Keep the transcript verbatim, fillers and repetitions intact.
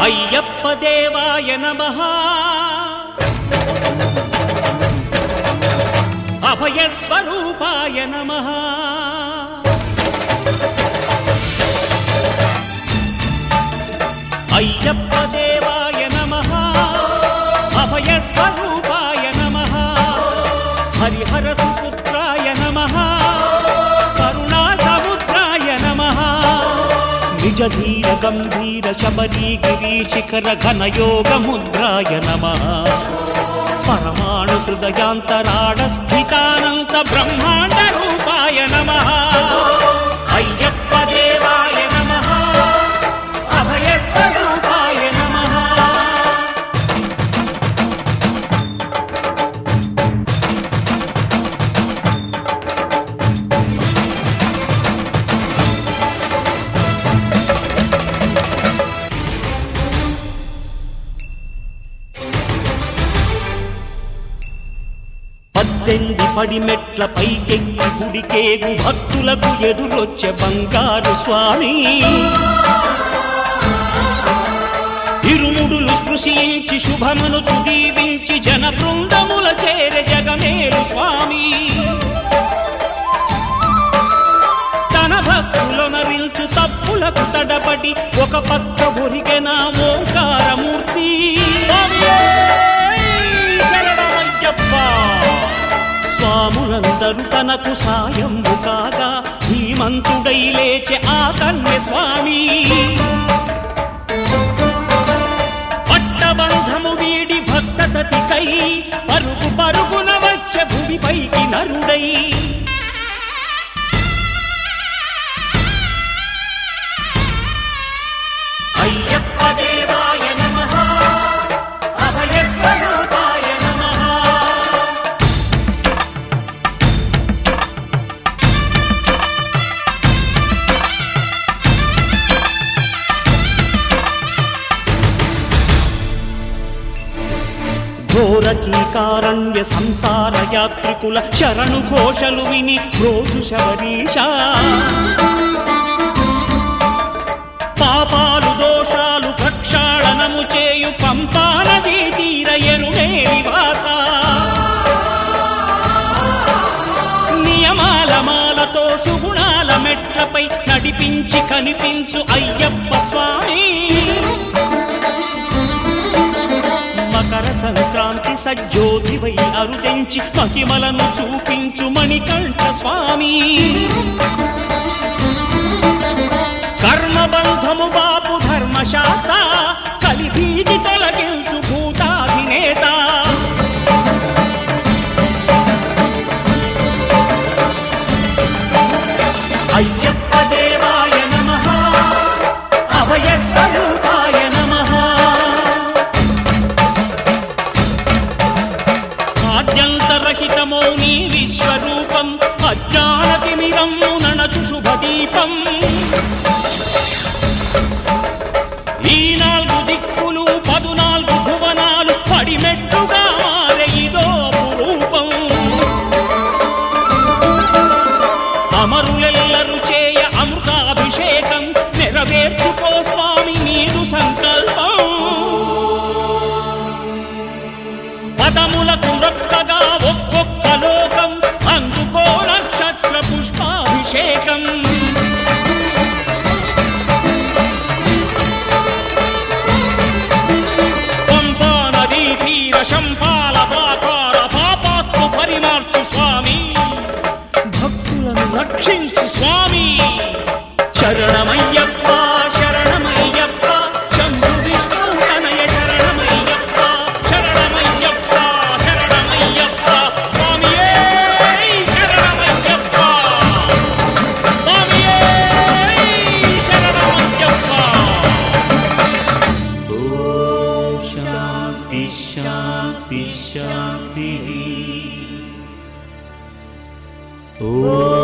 అయ్యప్ప దేవాయ నమః అభయ స్వరూపాయ నమః అయ్యప్ప దేవాయ నమః అభయ స్వరూపాయ నమః హరిహర సుపుత్రాయ నమః కరుణా సముద్రాయ నమః నిజ ధీర గంభీర శబరీ గిరి శిఖర ఘన యోగ ముద్రాయ నమః పరమాణు హృదయాంతరాడ స్థితానంత బ్రహ్మాండ రూపాయ నమః అయ్యప్ప దేవాయ నమః అభయ స్వరూపాయ నమః పద్దెనిమిది పడిమెట్ల పైకెక్కి గుడికేగు భక్తులకు ఎదురొచ్చే బంగారు స్వామి ఇరుముడులు స్పృశించి శుభమును చుదీవించి జన బృందముల చేర జగమేలు స్వామి తన భక్తులనరిల్చు తప్పులకు తడబడి ఒక పక్క ఒరిగెన ఓంకారమూర్తి స్వాములందరూ తనకు సాయము కాగా ధీమంతుడై లేచే ఆ కన్య స్వామి పట్టబంధము వీడి భక్తతతికై పరుగు పరుగున వచ్చే భూమిపైకి నరుడై అయ్యప్ప దేవాయ నమః అభయ స్వరూపాయ నమః ఘోరకీకారణ్య సంసార యాత్రికుల శరణు ఘోషలు విని రోజు శబరీశ పాపాలు దోషాలు ప్రక్షాళనము చేయు పంపా నదీ తీర ఎరుడే నివాస నియమాల మాలతో సుగుణాల మెట్లపై నడిపించి కనిపించు అయ్యప్ప స్వామి మకర సంక్రాంతి సజ్జోతివై అరుదెంచి మహిమలను చూపించు మణికంఠ స్వామి కర్మబంధము బాపు ధర్మశాస్త్ర కలిభీతి తొలగించు భూతాధినేత అయ్యప్ప దేవాయ నమః అభయ స్వరూపాయ నమః ఆద్యంతరహితమో నీ విశ్వరూపం అజ్ఞానతిమిరము నణచు శుభదీపం ఈ నాలుగు దిక్కులు పదునాలుగు భువనాలు పడిమెట్టుగా మారే ఇదో రూపం అమరులెల్లరు చేయ అమృతాభిషేకం నెరవేర్చుకో స్వామి నీదు సంకల్పం పదములకు రొక్కగా ఒక్కొక్క లోకం అందుకో నక్షత్ర పుష్పాభిషేకం పంపా నదీ తీర శంపాల ప్రాకార పాపాత్ము పరిమార్చు స్వామి భక్తులను రక్షించు స్వామి శరణమయ్యప్ప శరణమయ్యప్ప శంభు విష్ణు తనయ శరణమయ్యప్ప శరణమయ్యప్ప శరణమయ్యప్ప స్వామియే శరణమయ్యప్ప స్వామియే శరణమయ్యప్ప ఓం శాంతి శాంతి శాంతి ఓం